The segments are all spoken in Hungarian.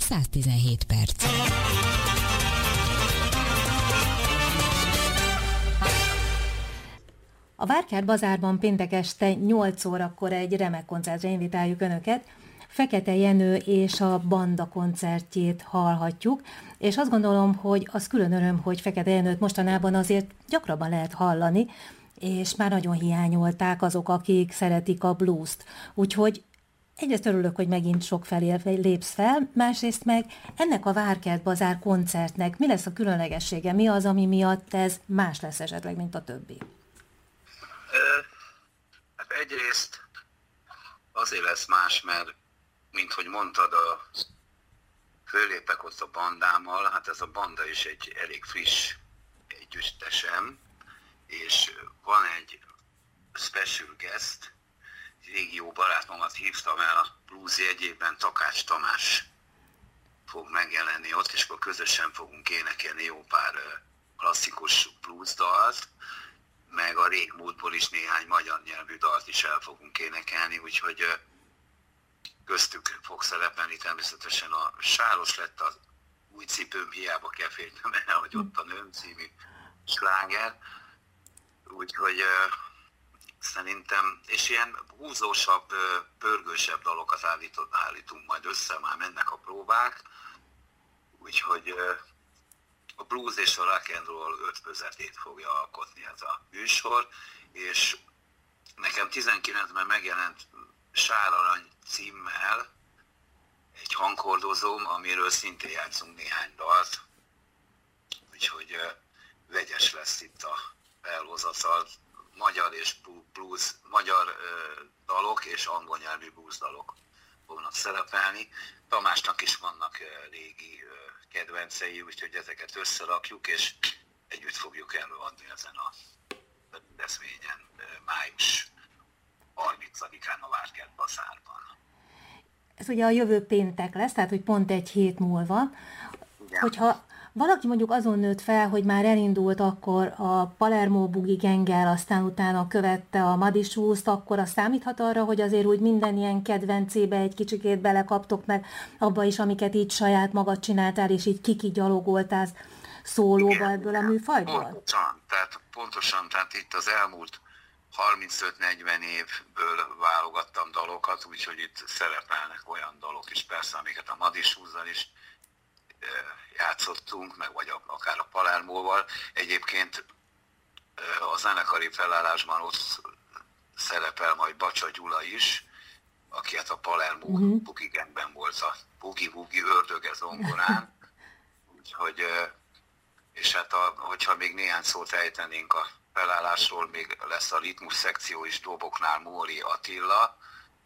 117 perc. A Várkert Bazárban péntek este 8 órakor egy remek koncertre invitáljuk Önöket. Fekete Jenő és a Banda koncertjét hallhatjuk, és azt gondolom, hogy az külön öröm, hogy Fekete Jenőt mostanában azért gyakrabban lehet hallani, és már nagyon hiányolták azok, akik szeretik a bluest. Úgyhogy egyrészt örülök, hogy megint sok felé lépsz fel, másrészt meg ennek a Várkert Bazár koncertnek mi lesz a különlegessége? Mi az, ami miatt ez más lesz esetleg, mint a többi? Hát egyrészt azért lesz más, mert mint hogy mondtad, fölépek ott a bandámmal, hát ez a banda is egy elég friss együttesem, és van egy special guest, régi jó barátomat hívtam el a blues jegyében, Takács Tamás fog megjelenni ott, és akkor közösen fogunk énekelni jó pár klasszikus blues dalt, meg a régmúltból is néhány magyar nyelvű dalt is el fogunk énekelni, úgyhogy köztük fog szerepelni természetesen a Sáros lett az új cipőm, hiába kell féltem el, hogy ott a Nőm című sláger. Úgyhogy szerintem, és ilyen húzósabb, pörgősebb dalokat állítunk majd össze, már mennek a próbák. Úgyhogy a blues és a rock and roll ötvözetét fogja alkotni ez a műsor, és nekem 19-ben megjelent Sárarany címmel egy hangkordozóm, amiről szintén játszunk néhány dalt, úgyhogy vegyes lesz itt a felhozatal, magyar és blues, magyar dalok és angol nyelvű blues dalok fognak szerepelni. Tamásnak is vannak régi kedvencei, úgyhogy ezeket összerakjuk, és együtt fogjuk előadni ezen a rendezvényen május 30-án a Várkert Bazárban. Ez ugye a jövő péntek lesz, tehát hogy pont egy hét múlva. Igen. Hogyha valaki mondjuk azon nőtt fel, hogy már elindult akkor a Palermo Boogie Gang-gel, aztán utána követte a Muddy Shoes-t, akkor az számíthat arra, hogy azért úgy minden ilyen kedvencébe egy kicsikét belekaptok meg abba is, amiket így saját magad csináltál, és így kikigyalogoltál szólóba ebből a műfajból? Pontosan, tehát itt az elmúlt 35-40 évből válogattam dalokat, úgyhogy itt szerepelnek olyan dalok is, persze, amiket a Muddy Shoes-zal is játszottunk, meg vagy akár a Palermóval. Egyébként a zenekari felállásban ott szerepel majd Bacsa Gyula is, aki hát a Palermo Boogie Gangben volt a Boogie ördöge zongorán. Úgyhogy, és hát hogyha még néhány szót ejtenénk a felállásról, még lesz a ritmus szekció is doboknál Móri Attila,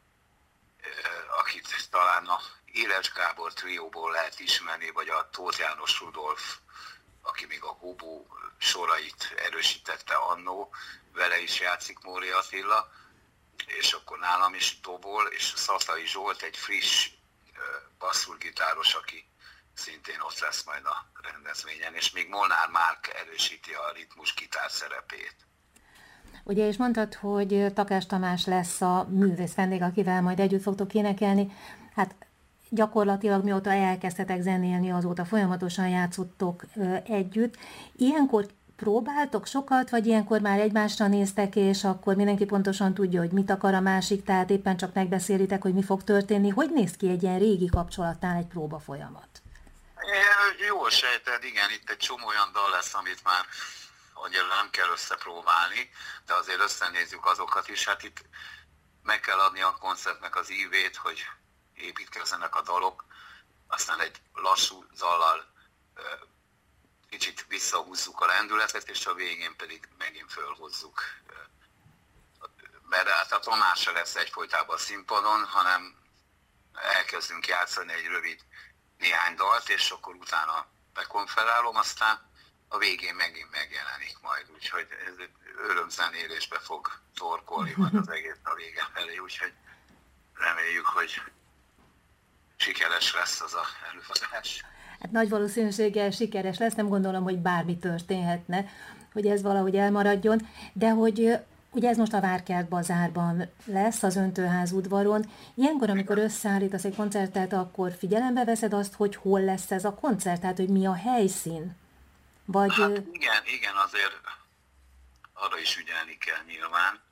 akit talán a Éles Gábor trióból lehet ismerni, vagy a Tóth János Rudolf, aki még a Hobó sorait erősítette annó, vele is játszik Móri Attila, és akkor nálam is dobol, és Szatai Zsolt egy friss basszusgitáros, aki szintén ott lesz majd a rendezvényen, és még Molnár Márk erősíti a ritmus gitár szerepét. Ugye, és mondtad, hogy Takács Tamás lesz a művész vendég, akivel majd együtt fogtok énekelni. Hát gyakorlatilag mióta elkezdtetek zenélni, azóta folyamatosan játszottok együtt. Ilyenkor próbáltok sokat, vagy ilyenkor már egymásra néztek, és akkor mindenki pontosan tudja, hogy mit akar a másik, tehát éppen csak megbeszélitek, hogy mi fog történni. Hogy néz ki egy ilyen régi kapcsolatnál egy próba folyamat? Jól sejted, igen, itt egy csomó olyan dal lesz, amit már annyira nem kell összepróbálni, de azért összenézzük azokat is. Hát itt meg kell adni a koncertnek az ívét, hogy építkezzenek a dalok, aztán egy lassú dallal kicsit visszahúzzuk a lendületet, és a végén pedig megint fölhozzuk. Mert hát a Tamás se lesz egyfolytában a színpadon, hanem elkezdünk játszani egy rövid néhány dalt, és akkor utána bekonferálom, aztán a végén megint megjelenik majd, úgyhogy ez örömzenélésbe fog torkolni majd az egész a vége felé, úgyhogy reméljük, hogy sikeres lesz az a előadás. Hát nagy valószínűséggel sikeres lesz, nem gondolom, hogy bármi történhetne, hogy ez valahogy elmaradjon, de hogy Ugye ez most a Várkert Bazárban lesz, az Öntőház udvaron. Ilyenkor, amikor összeállítasz egy koncertet, akkor figyelembe veszed azt, hogy hol lesz ez a koncert, tehát hogy mi a helyszín? Vagy... Hát igen, azért arra is ügyelni kell nyilván.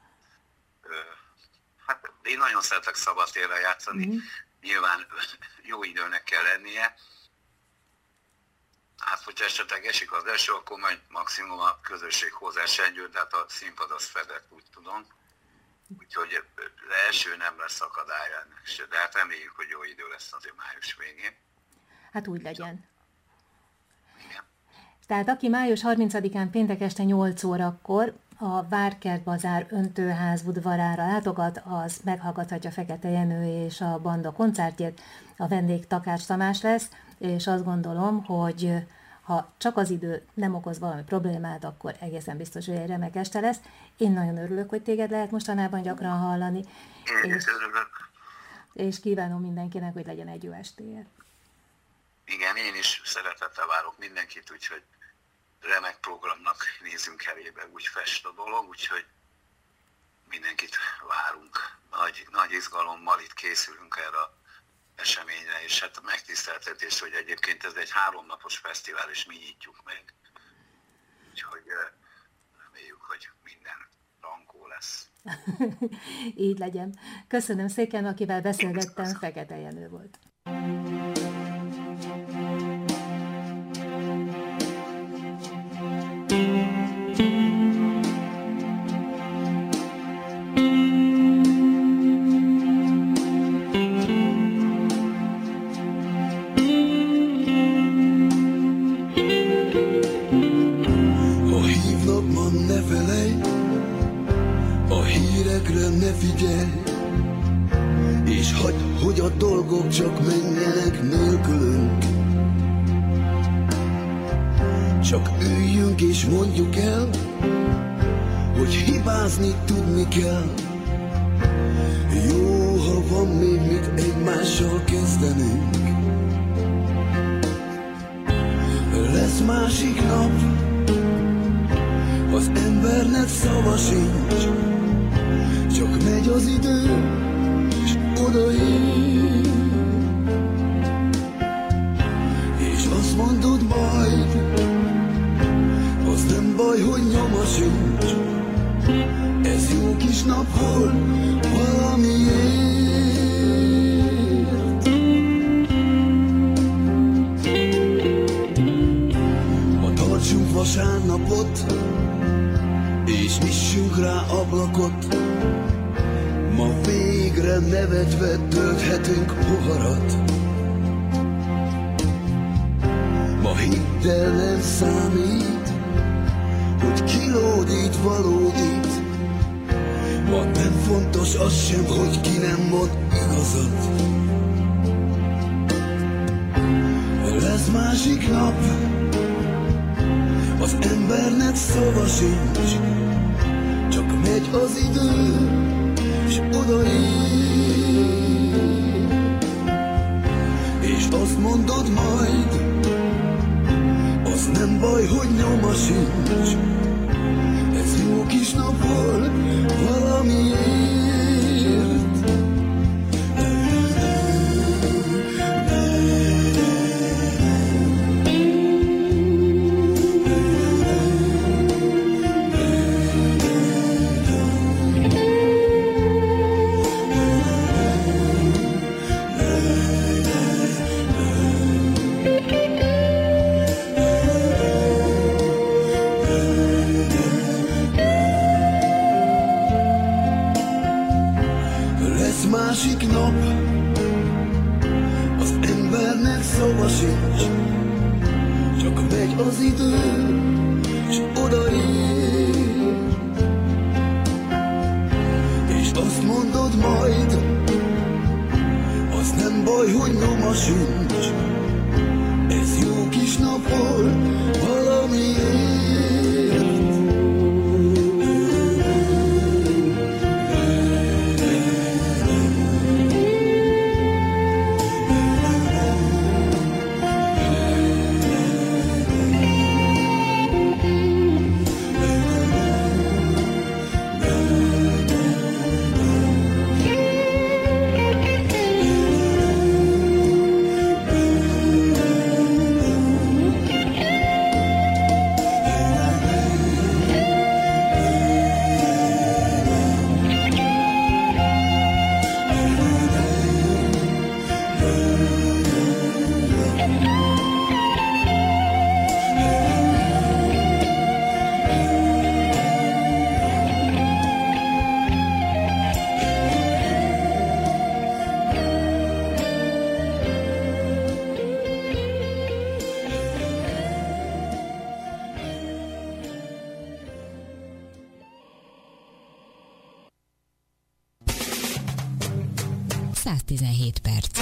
Hát én nagyon szeretek szabadtérre játszani, nyilván jó időnek kell lennie. Hát, hogyha esetleg esik az eső, akkor majd maximum a közösség hozzásenyő, tehát a színpad az fedett, úgy tudom. Úgyhogy eső nem lesz akadálya ennek se, de hát reméljük, hogy jó idő lesz azért május végén. Hát úgy legyen. Igen. Tehát aki május 30-án péntek este 8 órakor a Várkert Bazár Öntőház udvarára látogat, az meghallgathatja Fekete Jenő és a banda koncertjét. A vendég Takács Tamás lesz, és azt gondolom, hogy ha csak az idő nem okoz valami problémát, akkor egészen biztos, hogy egy remek este lesz. Én nagyon örülök, hogy téged lehet mostanában gyakran hallani. És kívánom mindenkinek, hogy legyen egy jó estéje. Igen, én is szeretettel várok mindenkit, úgyhogy remek programnak nézünk elébe, úgy fest a dolog, úgyhogy mindenkit várunk. Nagy izgalommal itt készülünk erre a eseményre, és hát a megtiszteltetés, hogy egyébként ez egy 3 napos fesztivál, és mi nyitjuk meg. Úgyhogy reméljük, hogy minden rankó lesz. Így legyen. Köszönöm szépen, akivel beszélgettem, Fekete Jenő volt. Ne figyelj, és hagyd, hogy a dolgok csak menjenek nélkülünk. Csak üljünk és mondjuk el, hogy hibázni tudni kell. Jó, ha van még mit egymással kezdenünk. Lesz másik nap, az embernek szava sincs. Csak megy az idő, és odaér, és azt mondod majd, az nem baj, hogy nyoma sincs. Ez jó kis nap volt valamiért. Ma tartsunk vasárnapot, és nyissunk rá ablakot. Ma végre nevetve tölthetünk poharat. Ma hidd el, nem számít, hogy kilódít valódít. Ma nem fontos az sem, hogy ki nem mond igazat. Lesz másik nap, az embernek szava sincs. Csak megy az idő, és odaér, és azt mondod majd, az nem baj, hogy nyoma sincs. Ez jó kis nap volt valamiért. Másik nap, az embernek szava sincs. Csak megy az idő, és odaér, és azt mondod majd, az nem baj, hogy nyoma sincs. Ez jó kis nap volt valamiért. 117 perc.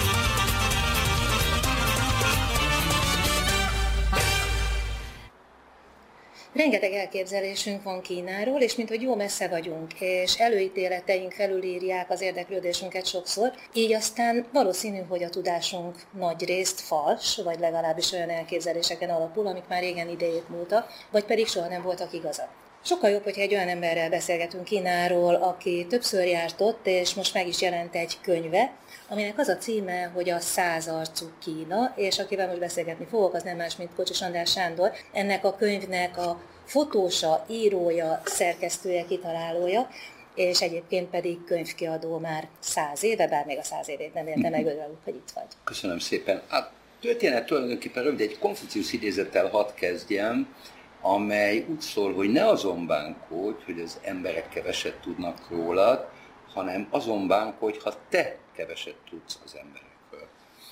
Rengeteg elképzelésünk van Kínáról, és minthogy jó messze vagyunk, és előítéleteink felülírják az érdeklődésünket sokszor, így aztán valószínű, hogy a tudásunk nagy részt fals, vagy legalábbis olyan elképzeléseken alapul, amik már régen idejét múltak, vagy pedig soha nem voltak igazak. Sokkal jobb, hogyha egy olyan emberrel beszélgetünk Kínáról, aki többször járt ott, és most meg is jelent egy könyve, aminek az a címe, hogy a 100 arcú Kína, és akivel most beszélgetni fogok, az nem más, mint Kocsis András Sándor. Ennek a könyvnek a fotósa, írója, szerkesztője, kitalálója, és egyébként pedig könyvkiadó már 100 éve, bár még a 100 évét nem érte meg, örülök, hogy itt vagy. Köszönöm szépen. A történet tulajdonképpen rövid, egy Konfuciusz idézettel hadd kezdjem, amely úgy szól, hogy ne azon bánkodj, hogy az emberek keveset tudnak rólad, hanem azon bánkodj, ha te keveset tudsz az emberekről.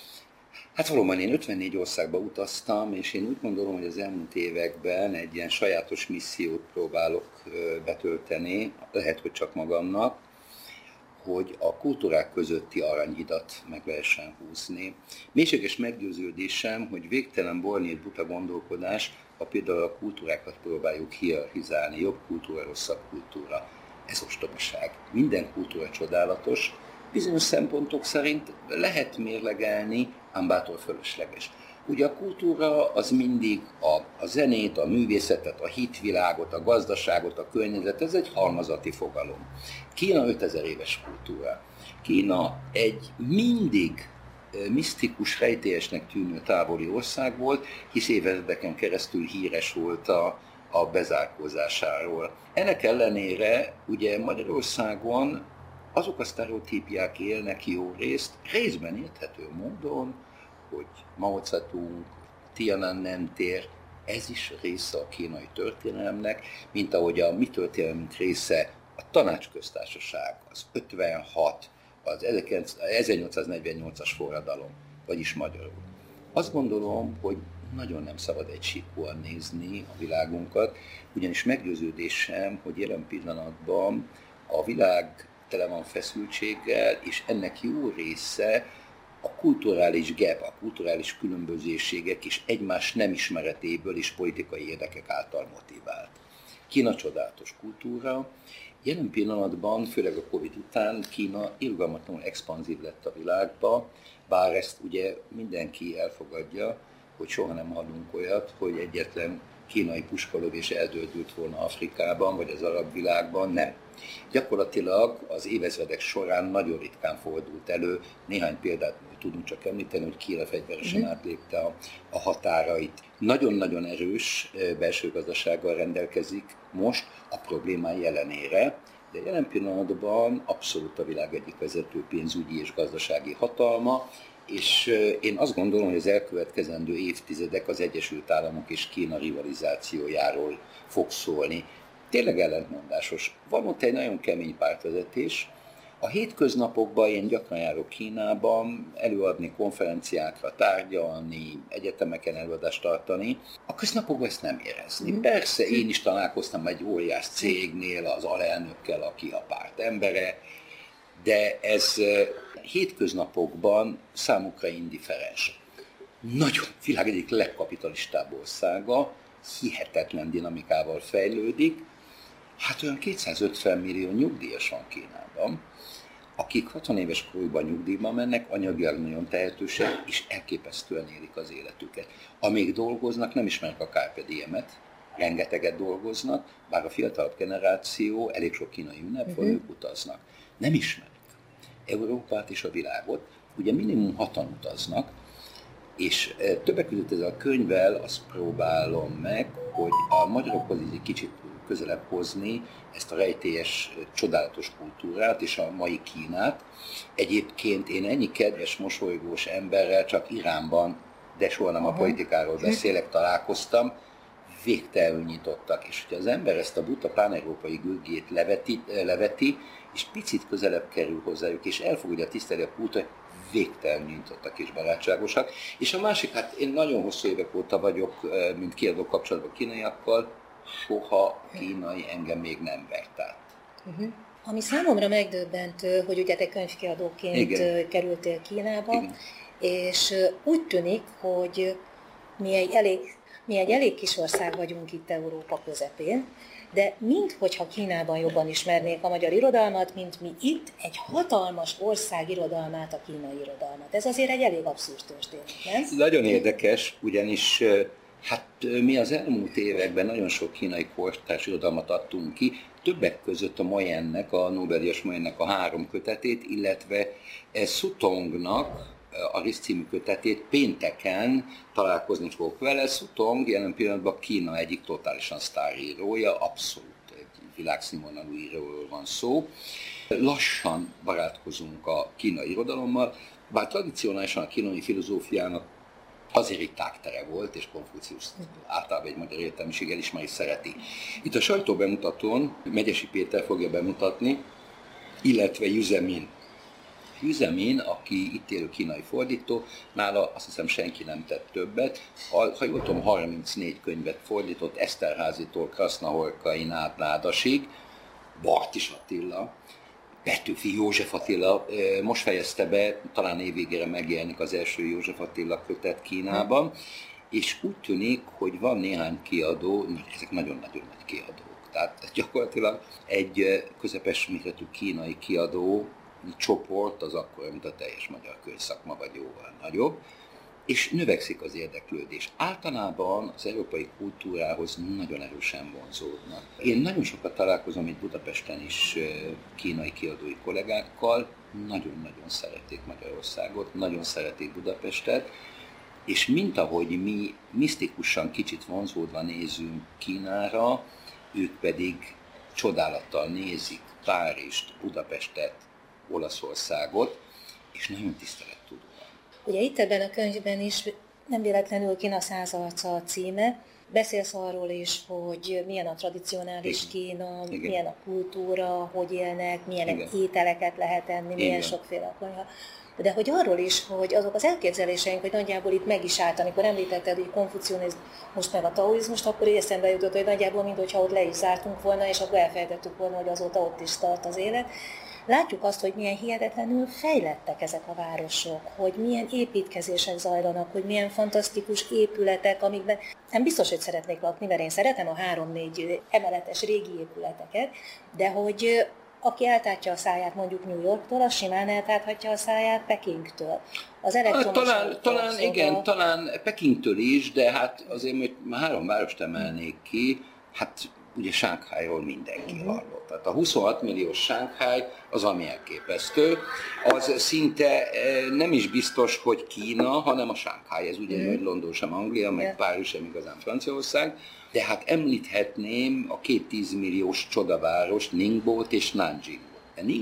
Hát valóban én 54 országba utaztam, és én úgy gondolom, hogy az elmúlt években egy ilyen sajátos missziót próbálok betölteni, lehet, hogy csak magamnak, hogy a kultúrák közötti aranyhidat meg lehessen húzni. Mélységes meggyőződésem, hogy végtelen bornyét buta gondolkodás, ha például a kultúrákat próbáljuk hierarchizálni, jobb kultúra, rosszabb kultúra. Ez ostobaság. Minden kultúra csodálatos, bizonyos szempontok szerint lehet mérlegelni, ám bátor fölösleges. Ugye a kultúra az mindig a zenét, a művészetet, a hitvilágot, a gazdaságot, a környezetet, ez egy halmazati fogalom. Kína 5000 éves kultúra. Kína egy mindig misztikus, rejtélyesnek tűnő távoli ország volt, hisz években keresztül híres volt a bezárkózásáról. Ennek ellenére ugye Magyarországon azok a sztereotípiák élnek jó részben érthető módon, hogy Mao Zedong, Tiananmen tér, ez is része a kínai történelemnek, mint ahogy a mi történelmünk része a Tanácsköztársaság, az 56, az 1848-as forradalom, vagyis magyarul. Azt gondolom, hogy nagyon nem szabad egysíkúan nézni a világunkat, ugyanis meggyőződésem, hogy jelen pillanatban a világ tele van feszültséggel, és ennek jó része a kulturális gap, a kulturális különbözőségek és egymás nem ismeretéből és politikai érdekek által motivált. Kína csodálatos kultúra. Jelen pillanatban, főleg a Covid után Kína irgalmatlanul expanzív lett a világba, bár ezt ugye mindenki elfogadja, hogy soha nem hallunk olyat, hogy egyetlen kínai puskalövés eldődült volna Afrikában, vagy az arab világban, nem. Gyakorlatilag az évezredek során nagyon ritkán fordult elő, néhány példát tudunk csak említeni, hogy Kína fegyveresen átlépte a határait. Nagyon-nagyon erős belső gazdasággal rendelkezik most a problémái ellenére, de jelen pillanatban abszolút a világ egyik vezető pénzügyi és gazdasági hatalma, és én azt gondolom, hogy az elkövetkezendő évtizedek az Egyesült Államok és Kína rivalizációjáról fog szólni. Tényleg ellentmondásos. Van ott egy nagyon kemény pártvezetés. A hétköznapokban én gyakran járok Kínában, előadni konferenciákra, tárgyalni, egyetemeken előadást tartani. A köznapokban ezt nem érezni. Persze én is találkoztam egy óriás cégnél az alelnökkel, aki a párt embere, de ez hétköznapokban számukra indifferens. Nagyon világ egyik legkapitalistább országa, hihetetlen dinamikával fejlődik. Hát olyan 250 millió nyugdíjas van Kínában, akik 60 éves korukban nyugdíjba mennek, anyagilag nagyon tehetősek, és elképesztően élik az életüket. Amíg dolgoznak, nem ismerik a Carpe Diemet, rengeteget dolgoznak, bár a fiatalabb generáció, elég sok kínai ünnep van, ők utaznak. Nem ismerik Európát és a világot, ugye minimum 6-an utaznak, és többek között ezzel a könyvvel azt próbálom meg, hogy a magyarokhoz egy kicsit közelebb hozni ezt a rejtélyes, csodálatos kultúrát és a mai Kínát. Egyébként én ennyi kedves, mosolygós emberrel csak Iránban, de soha nem a politikáról beszélek, találkoztam, végtelenül nyitottak. És hogyha az ember ezt a buta pán-európai gőgét leveti, és picit közelebb kerül hozzájuk, és elfogadja tisztelni a kultúrát, végtelenül nyitottak és barátságosak. És a másik, hát én nagyon hosszú évek óta vagyok, mint kiadó kapcsolatban kínaiakkal, soha kínai engem még nem vert át. Ami számomra megdöbbentő, hogy ugye te könyvkiadóként Igen. kerültél Kínába, Igen. és úgy tűnik, hogy mi egy elég kis ország vagyunk itt Európa közepén, de minthogyha Kínában jobban ismernék a magyar irodalmat, mint mi itt egy hatalmas ország irodalmát, a kínai irodalmat. Ez azért egy elég abszurd történet, nem? Nagyon érdekes, ugyanis hát mi az elmúlt években nagyon sok kínai kortárs irodalmat adtunk ki, többek között a Moyennek, a Nobel-díjas Moyennek a 3 kötetét, illetve Szutongnak a Risz című kötetét. Pénteken találkozni fogok vele. Szutong jelen pillanatban Kína egyik totálisan sztárírója, abszolút egy világszínvonalú íróról van szó. Lassan barátkozunk a kínai irodalommal, bár tradicionálisan a kínai filozófiának azért egy tágtere volt, és Konfuciusz általában egy magyar értelmiség elismeri, szereti. Itt a sajtóbemutatón Megyesi Péter fogja bemutatni, illetve Yu Zemin. Yu Zemin, aki itt élő kínai fordító, nála azt hiszem senki nem tett többet. Ha jól tudom, 34 könyvet fordított, Eszterházitól Krasznahorkain át Nádasig, Bartis Attila, Petőfi József Attila most fejezte be, talán évvégére megjelenik az első József Attila kötet Kínában, és úgy tűnik, hogy van néhány kiadó, ezek nagyon-nagyon nagy kiadók. Tehát gyakorlatilag egy közepes méretű kínai kiadó csoport az akkor, mint a teljes magyar könyvszakma, vagy jóval nagyobb, és növekszik az érdeklődés. Általában az európai kultúrához nagyon erősen vonzódnak. Én nagyon sokat találkozom itt Budapesten is kínai kiadói kollégákkal, nagyon-nagyon szeretik Magyarországot, nagyon szeretik Budapestet, és mint ahogy mi misztikusan kicsit vonzódva nézünk Kínára, ők pedig csodálattal nézik Párizst, Budapestet, Olaszországot, és nagyon tisztelettudóan. Ugye itt ebben a könyvben is nem véletlenül Kína 100 arca a címe. Beszélsz arról is, hogy milyen a tradicionális Kína, milyen a kultúra, hogy élnek, milyen ételeket lehet enni, milyen sokféle a konyha. De hogy arról is, hogy azok az elképzeléseink, hogy nagyjából itt meg is állt, amikor említetted, hogy konfucianizmus meg a taoizmust, akkor eszembe jutott, hogy nagyjából minthogyha ott le is zártunk volna, és akkor elfelejtettük volna, hogy azóta ott is tart az élet. Látjuk azt, hogy milyen hihetetlenül fejlettek ezek a városok, hogy milyen építkezések zajlanak, hogy milyen fantasztikus épületek, amikben nem biztos, hogy szeretnék lakni, mert én szeretem a 3-4 emeletes régi épületeket, de hogy aki eltátja a száját mondjuk New Yorktól, az simán eltáthatja a száját Pekingtől. Az talán Pekingtől is, de hát azért hogy 3 várost emelnék ki, hát ugye Sánkhájról mindenki hallott. Tehát a 26 milliós Sánkháj az, ami elképesztő, az szinte nem is biztos, hogy Kína, hanem a Sánkháj, ez ugye hogy London sem Anglia, meg Párizs sem igazán Franciaország, de hát említhetném a 2 10 milliós csodavárost, Ningbót és Nanjingot.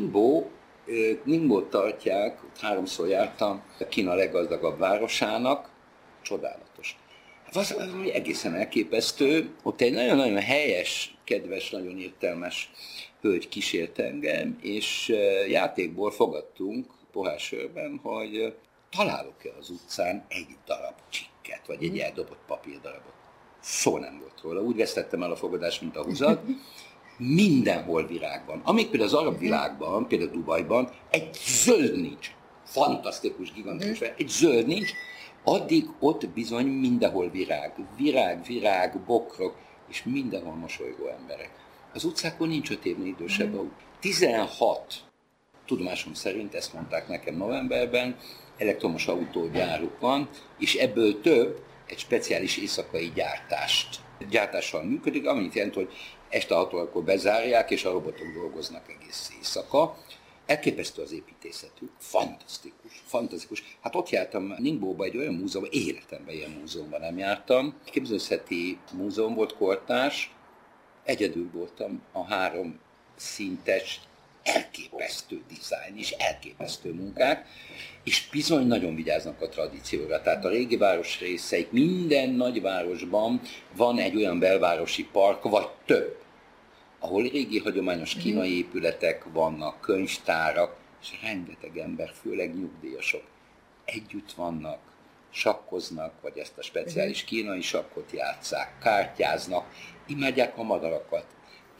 Ningbót tartják, 3-szor jártam, Kína leggazdagabb városának, csodálatos. Az egészen elképesztő, ott egy nagyon-nagyon helyes, kedves, nagyon értelmes hölgy kísért engem, és játékból fogadtunk pohársörben, hogy találok-e az utcán egy darab csikket, vagy egy eldobott papírdarabot. Szó nem volt róla, úgy vesztettem el a fogadást, mint a húzat. Mindenhol virág van. Amíg például az arab világban, például Dubajban egy zöld nincs. Fantasztikus, gigantikus, egy zöld nincs. Addig ott bizony mindenhol virág, bokrok, és mindenhol mosolygó emberek. Az utcákon nincs 5 évnél idősebb. 16, tudomásom szerint, ezt mondták nekem novemberben, elektromos autógyáruk van, és ebből több egy speciális éjszakai gyártással működik, amit jelent, hogy este 6-kor bezárják, és a robotok dolgoznak egész éjszaka. Elképesztő az építészetük, fantasztikus. Hát ott jártam Ningbóba egy olyan múzeumban, életemben ilyen múzeumban nem jártam. Képzőszeti múzeum volt, kortárs, egyedül voltam a 3 szintes, elképesztő dizájn és elképesztő munkák, és bizony nagyon vigyáznak a tradícióra. Tehát a régi város részeik, minden nagyvárosban van egy olyan belvárosi park, vagy több, ahol régi hagyományos kínai épületek vannak, könyvtárak, és rengeteg ember, főleg nyugdíjasok együtt vannak, sakkoznak, vagy ezt a speciális kínai sakkot játsszák, kártyáznak, imádják a madarakat.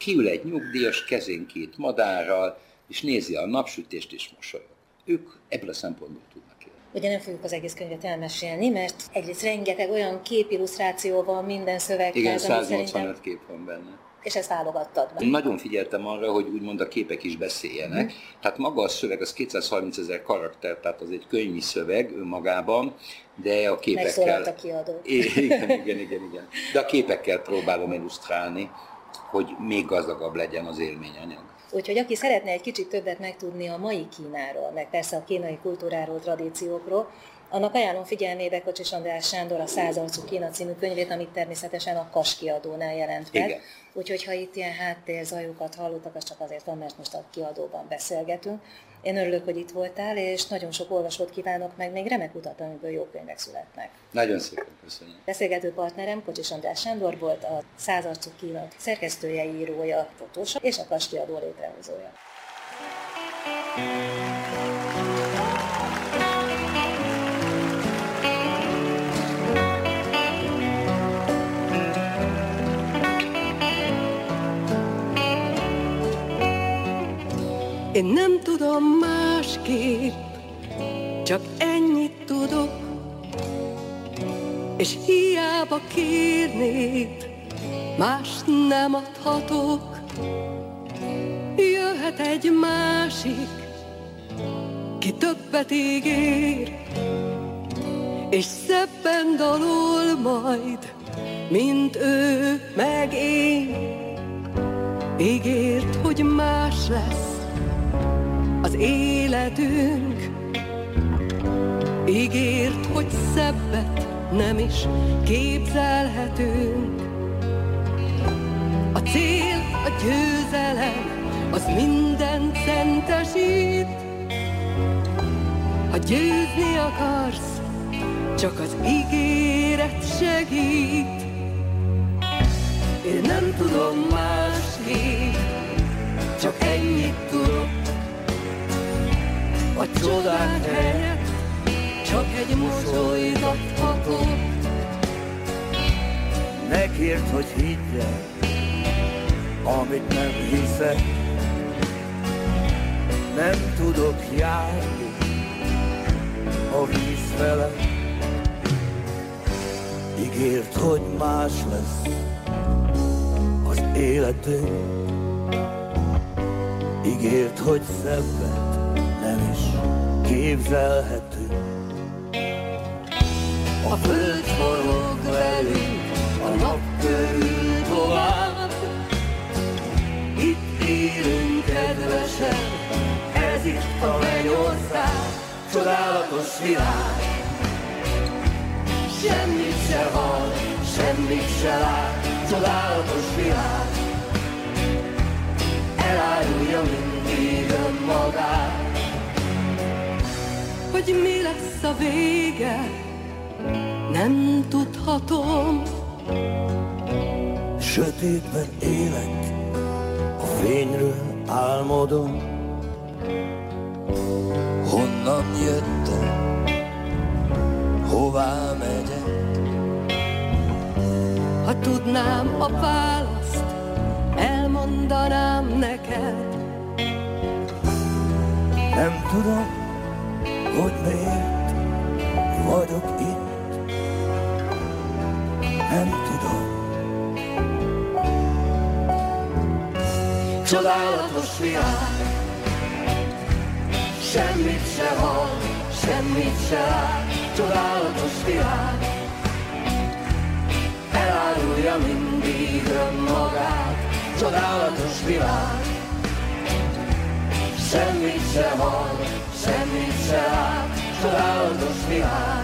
kiül egy nyugdíjas, kezén 2 madárral, és nézi a napsütést, és mosolyog. Ők ebből a szempontból tudnak élni. Ugye nem fogjuk az egész könyvet elmesélni, mert egyrészt rengeteg olyan képillusztráció van minden szöveghez. Igen, 185 kép van benne. És ezt válogattad be. Én nagyon figyeltem arra, hogy úgymond a képek is beszéljenek. Tehát maga a szöveg az 230 000 karakter, tehát az egy könyvi szöveg önmagában, de a képekkel... Megszólalt a kiadó. Igen. De a képekkel próbálom illusztrálni, hogy még gazdagabb legyen az élményanyag. Úgyhogy aki szeretne egy kicsit többet megtudni a mai Kínáról, meg persze a kínai kultúráról, tradíciókról, annak ajánlom figyelmébe Kocsis András Sándor a 100 arcú Kína című könyvét, amit természetesen a Kas kiadónál jelent meg. Igen. Úgyhogy ha itt ilyen háttérzajokat hallottak, az csak azért van, mert most a kiadóban beszélgetünk. Én örülök, hogy itt voltál, és nagyon sok olvasót kívánok meg, még remek utat, amiből jó könyvek születnek. Nagyon szépen köszönöm. Beszélgető partnerem Kocsis András Sándor volt, a 100 arcú Kína szerkesztője, írója, fotósa és a Kas kiadó létrehozója. Én nem tudom másképp, csak ennyit tudok, és hiába kérnéd, más nem adhatok. Jöhet egy másik, ki többet ígér, és szebben dalol majd, mint ő meg én. Ígért, hogy más lesz az életünk, ígért, hogy szebbet nem is képzelhetünk. A cél, a győzelem, az mindent szentesít. Ha győzni akarsz, csak az ígéret segít. Én nem tudom másképp, csak ennyit tudok. A csodák helyett csak egy mosolyt adhatok. Ne kérd, hogy higgyek, amit nem hiszek. Nem tudok járni a víz fele. Ígért, hogy más lesz az életünk. Ígért, hogy szebbet nem is képzelhetünk. A föld forog velünk, a nap körül tovább. Itt élünk kedvesen, ez itt a mennyország. Csodálatos világ, semmit se hall, semmit se lát. Csodálatos világ, elárulja mindig önmagát. Hogy mi lesz a vége, nem tudhatom. Sötétben élek, a fényről álmodom. Honnan jöttem, hová megyek? Ha tudnám a választ, elmondanám neked. Nem tudom, hogy miért vagyok itt. Nem tudom. Csodálatos világ, semmit se hall, semmit se lát. Csodálatos világ, elárulja mindig önmagát. Csodálatos világ, semmit se hall, semmit se lát. Csodálatos világ,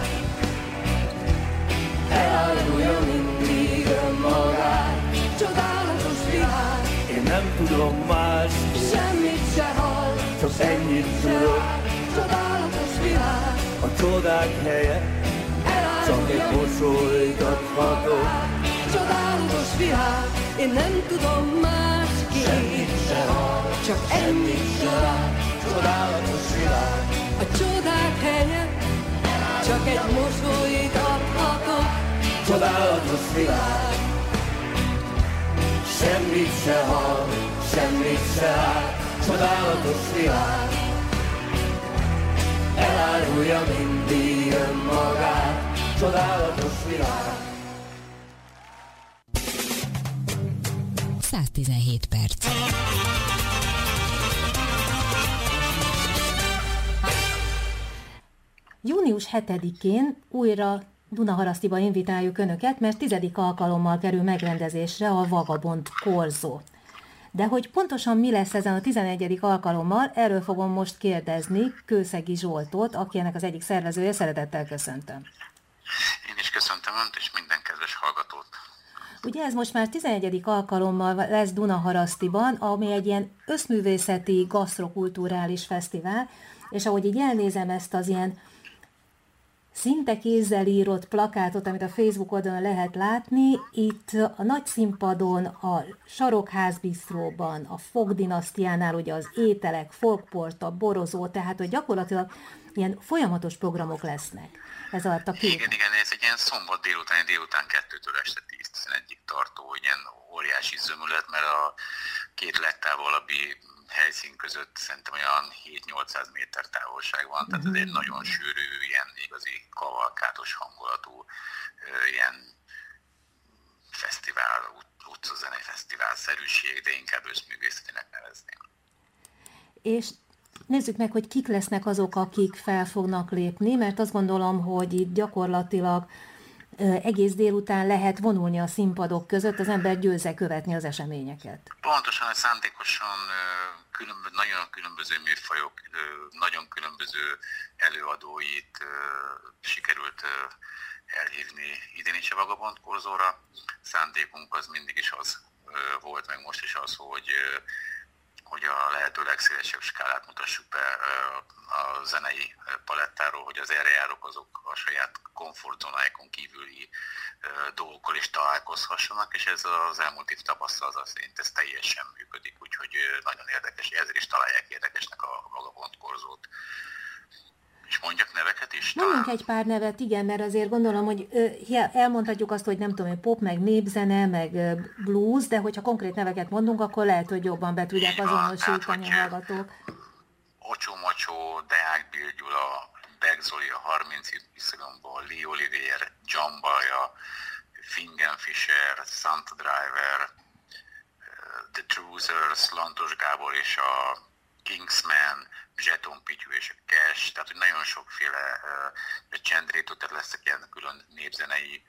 elárulja mindig önmagát. Csodálatos világ, Én nem tudom más, semmit se hall, csak ennyit tudok. csodálatos világ, A csodák helye, csak egy mosolyt adhatok. csodálatos világ, én nem tudom másképp, semmit se hall, csak ennyit tudok. Csodálatos világ, A csodák helyett csak egy mosolyt adhatok. csodálatos világ, Semmit se hall, semmit se lát, csodálatos világ. Elárulja mindig önmagát, csodálatos világ. 117 perc. Június 7-én újra Dunaharasztiba invitáljuk Önöket, mert 10. alkalommal kerül megrendezésre a Vagabond korzó. De hogy pontosan mi lesz ezen a 11. alkalommal, erről fogom most kérdezni Kőszegi Zsoltot, aki ennek az egyik szervezője. Szeretettel köszöntöm. Én is köszöntöm Önt és minden kedves hallgatót. Ugye ez most már 11. alkalommal lesz Dunaharasztiban, ami egy ilyen összművészeti, gasztrokulturális fesztivál, és ahogy így elnézem ezt az ilyen szinte kézzel írott plakátot, amit a Facebook oldalon lehet látni, itt a nagy színpadon, a Sarokház Bistróban, a Fok dinasztiánál ugye az ételek, folkport, borozó, tehát hogy gyakorlatilag ilyen folyamatos programok lesznek. Ez alatt a két. Igen, ez egy ilyen szombat délután 2-től este 10-11-ig tartó ilyen óriási zömület, mert a két legtávolabbi helyszín között szerintem olyan 7-800 méter távolság van, tehát ez egy nagyon sűrű, ilyen igazi kavalkátos hangulatú ilyen fesztivál, utcazenei fesztivál-szerűség, de inkább összművészetének nevezném. És nézzük meg, hogy kik lesznek azok, akik fel fognak lépni, mert azt gondolom, hogy itt gyakorlatilag egész délután lehet vonulni a színpadok között, az ember győzze követni az eseményeket. Pontosan, szándékosan nagyon különböző műfajok, nagyon különböző előadóit sikerült elhívni idén is a Vagabond korzóra. Szándékunk az mindig is az volt, meg most is az, hogy a lehető legszélesebb skálát mutassuk be a zenei palettáról, hogy az erre járók azok a saját komfortzónáikon kívüli dolgokkal is találkozhassanak, és ez az elmúlt év tapasztalata szerint ez teljesen működik, úgyhogy nagyon érdekes, ezért is találják érdekesnek a Vagabond korzót. És mondjak neveket is? Mondjunk egy pár nevet, igen, mert azért gondolom, hogy elmondhatjuk azt, hogy nem tudom, hogy pop, meg népzene, meg blues, de hogyha konkrét neveket mondunk, akkor lehet, hogy jobban be tudják azonosítani a hallgatók. Ocsó-mocsó, Deák Bill Gyula, Beck Zoli a 30 iszonyomból, Lee Olivier, John Baja, Fingen Fischer, Santa Driver, The Truthers, Lantos Gábor és a Kingsman, Zseton Pityú és a Cash, tehát hogy nagyon sokféle csendrétó, tehát lesznek ilyen külön népzenei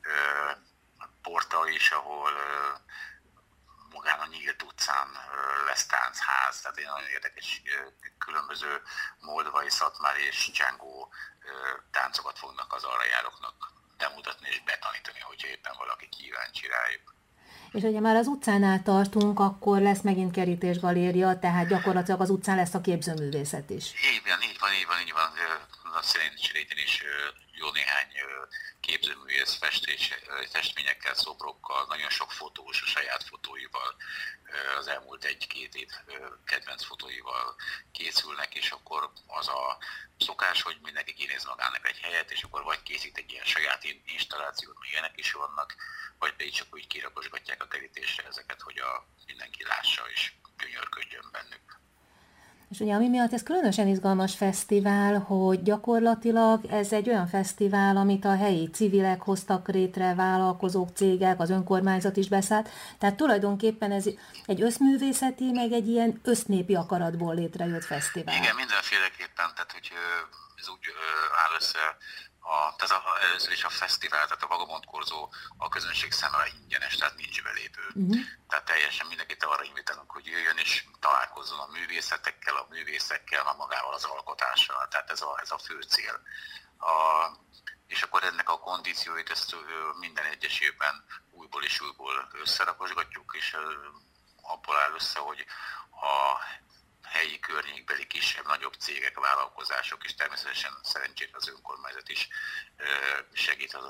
porta is, ahol magán a nyílt utcán lesz táncház, tehát egy nagyon érdekes különböző moldvai, szatmári és Django táncokat fognak az arra járóknak bemutatni és betanítani, hogyha éppen valaki kíváncsi rájuk. És hogyha már az utcánál tartunk, akkor lesz megint kerítésgaléria, tehát gyakorlatilag az utcán lesz a képzőművészet is. Így van. A Szerencs réten is jó néhány képzőművész festményekkel, szobrokkal, nagyon sok fotós a saját fotóival, az elmúlt 1-2 év kedvenc fotóival készülnek, és akkor az a szokás, hogy mindenki kinéz magának egy helyet, és akkor vagy készít egy ilyen saját installációt, még ilyenek is vannak, vagy pedig csak úgy kirakosgatják a kerítésre ezeket, hogy mindenki lássa és gyönyörködjön bennük. És ugye ami miatt ez különösen izgalmas fesztivál, hogy gyakorlatilag ez egy olyan fesztivál, amit a helyi civilek hoztak létre, vállalkozók, cégek, az önkormányzat is beszállt. Tehát tulajdonképpen ez egy összművészeti, meg egy ilyen össznépi akaratból létrejött fesztivál. Igen, mindenféleképpen, tehát hogy ez úgy áll össze, tehát először is a fesztivál, tehát a Vagabond korzó a közönség számára ingyenes, tehát nincs belépő. Tehát teljesen mindenkit arra invitálunk, hogy jöjjön és találkozzon a művészekkel, magával az alkotással. Tehát ez a fő cél. És akkor ennek a kondícióit ezt minden egyes évben újból és újból összerakosgatjuk, és abból áll össze, hogy a helyi környékbeli kisebb-nagyobb cégek, vállalkozások, és természetesen szerencsére az önkormányzat is segít